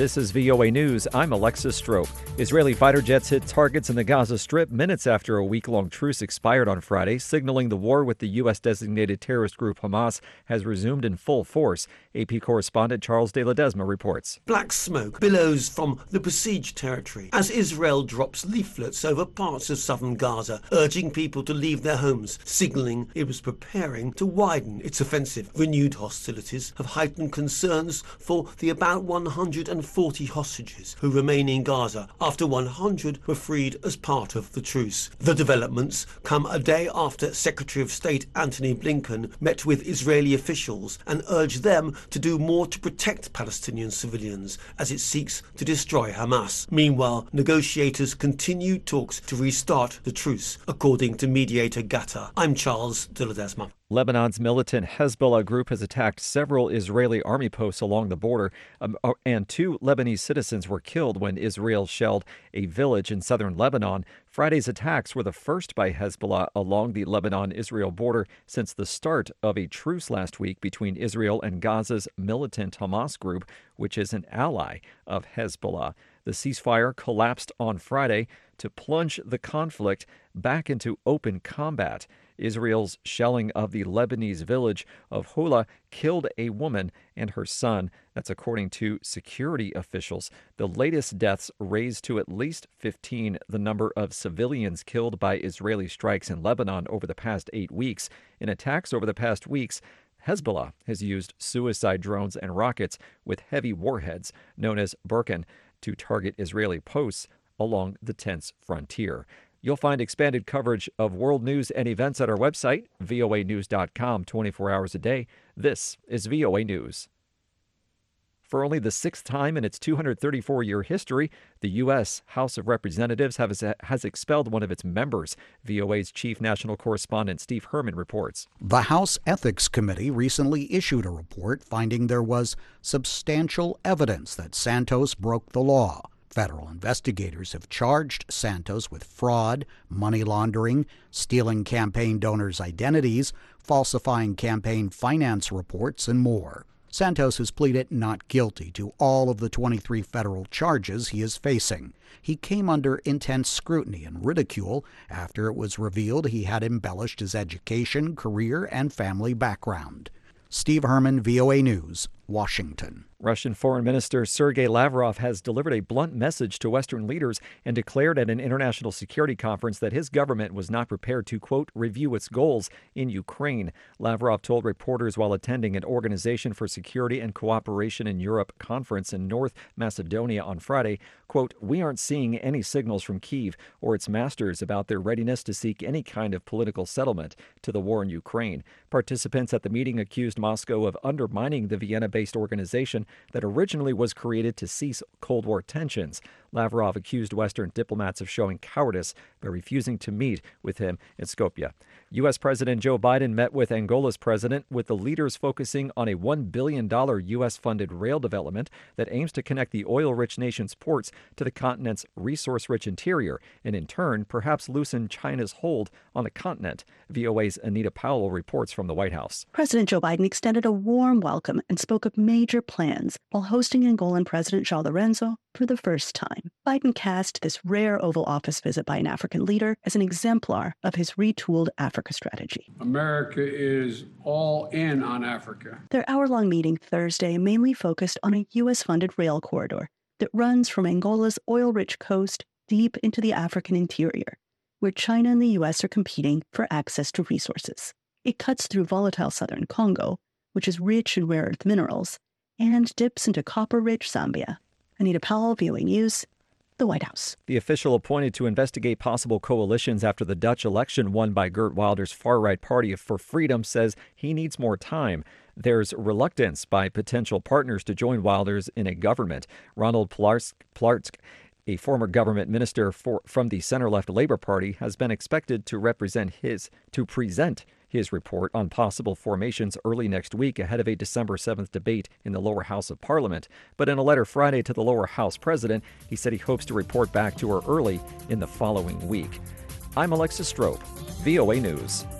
This is VOA News. I'm Alexis Strope. Israeli fighter jets hit targets in the Gaza Strip minutes after a week-long truce expired on Friday, signaling the war with the U.S.-designated terrorist group Hamas has resumed in full force. AP correspondent Charles de Ledesma reports. Black smoke billows from the besieged territory as Israel drops leaflets over parts of southern Gaza, urging people to leave their homes, signaling it was preparing to widen its offensive. Renewed hostilities have heightened concerns for the about 140 hostages who remain in Gaza after 100 were freed as part of the truce. The developments come a day after Secretary of State Antony Blinken met with Israeli officials and urged them to do more to protect Palestinian civilians as it seeks to destroy Hamas. Meanwhile, negotiators continue talks to restart the truce, according to mediator Gatta. I'm Charles de Ledesma. Lebanon's militant Hezbollah group has attacked several Israeli army posts along the border, and 2 Lebanese citizens were killed when Israel shelled a village in southern Lebanon. Friday's attacks were the first by Hezbollah along the Lebanon-Israel border since the start of a truce last week between Israel and Gaza's militant Hamas group, which is an ally of Hezbollah. The ceasefire collapsed on Friday to plunge the conflict back into open combat. Israel's shelling of the Lebanese village of Hula killed a woman and her son. That's according to security officials. The latest deaths raised to at least 15 the number of civilians killed by Israeli strikes in Lebanon over the past 8 weeks. In attacks over the past weeks, Hezbollah has used suicide drones and rockets with heavy warheads known as Burkan to target Israeli posts along the tense frontier. You'll find expanded coverage of world news and events at our website, voanews.com, 24 hours a day. This is VOA News. For only the 6th time in its 234-year history, the U.S. House of Representatives has expelled one of its members. VOA's chief national correspondent Steve Herman reports. The House Ethics Committee recently issued a report finding there was substantial evidence that Santos broke the law. Federal investigators have charged Santos with fraud, money laundering, stealing campaign donors' identities, falsifying campaign finance reports, and more. Santos has pleaded not guilty to all of the 23 federal charges he is facing. He came under intense scrutiny and ridicule after it was revealed he had embellished his education, career, and family background. Steve Herman, VOA News, Washington. Russian Foreign Minister Sergei Lavrov has delivered a blunt message to Western leaders and declared at an international security conference that his government was not prepared to, quote, review its goals in Ukraine. Lavrov told reporters while attending an Organization for Security and Cooperation in Europe conference in North Macedonia on Friday, quote, we aren't seeing any signals from Kyiv or its masters about their readiness to seek any kind of political settlement to the war in Ukraine. Participants at the meeting accused Moscow of undermining the Vienna-based organization that originally was created to cease Cold War tensions. Lavrov accused Western diplomats of showing cowardice by refusing to meet with him in Skopje. U.S. President Joe Biden met with Angola's president, with the leaders focusing on a $1 billion U.S.-funded rail development that aims to connect the oil-rich nation's ports to the continent's resource-rich interior, and in turn, perhaps loosen China's hold on the continent. VOA's Anita Powell reports from the White House. President Joe Biden extended a warm welcome and spoke of major plans while hosting Angolan President João Lourenço for the first time. Biden cast this rare Oval Office visit by an African leader as an exemplar of his retooled Africa strategy. America is all in on Africa. Their hour-long meeting Thursday mainly focused on a U.S.-funded rail corridor that runs from Angola's oil-rich coast deep into the African interior, where China and the U.S. are competing for access to resources. It cuts through volatile southern Congo, which is rich in rare earth minerals, and dips into copper-rich Zambia. Anita Powell, VOA News, the White House. The official appointed to investigate possible coalitions after the Dutch election won by Geert Wilders' far-right Party for Freedom says he needs more time. There's reluctance by potential partners to join Wilders in a government. Ronald Plaatsk, a former government minister from the center-left Labour Party, has been expected to present his report on possible formations early next week ahead of a December 7th debate in the lower house of Parliament. But in a letter Friday to the lower house president, he said he hopes to report back to her early in the following week. I'm Alexis Strope, VOA News.